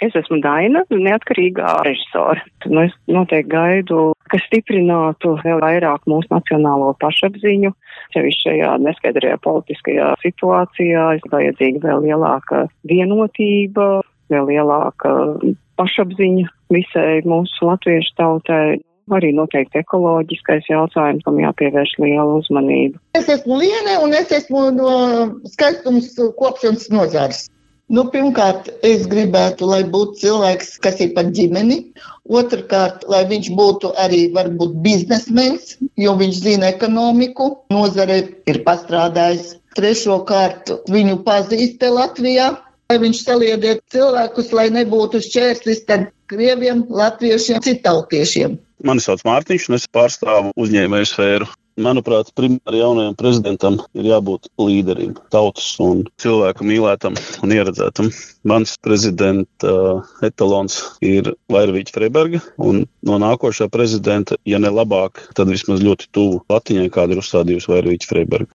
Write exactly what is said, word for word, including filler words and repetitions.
Es esmu Daina, neatkarīgā režisore. Nu, es noteikti gaidu, kas stiprinātu vēl vairāk mūsu nacionālo pašapziņu, sevišķi šajā neskaidrajā politiskajā situācijā. Ir vajadzīga vēl lielāka vienotība, vēl lielāka pašapziņa visai mūsu latviešu tautai. Arī noteikti ekoloģiskais jautājums, kam jāpievērš liela uzmanība. Es esmu Liene un es esmu no skaistums kopšanas nozares. Nu, pirmkārt, es gribētu, lai būtu cilvēks, kas ir par ģimeni. Otrkārt, lai viņš būtu arī varbūt biznesmens, jo viņš zina ekonomiku, nozare ir pastrādājis. Trešo kārtu viņu pazīst Latvijā, lai viņš saliediet cilvēkus, lai nebūtu šķērslis tad krieviem, latviešiem, citautiešiem. Mani sauc Mārtiņš un es pārstāvu uzņēmēju sfēru. Manuprāt, primāri jaunajam prezidentam ir jābūt līderim, tautas un cilvēku mīlētam un ieredzētam. Mans prezidenta uh, etalons ir Vairvīķa Freiberga, un no nākošā prezidenta, ja ne labāk, tad vismaz ļoti tuvu latiņai, kādu ir uzstādījusi Vairvīķa Freiberga.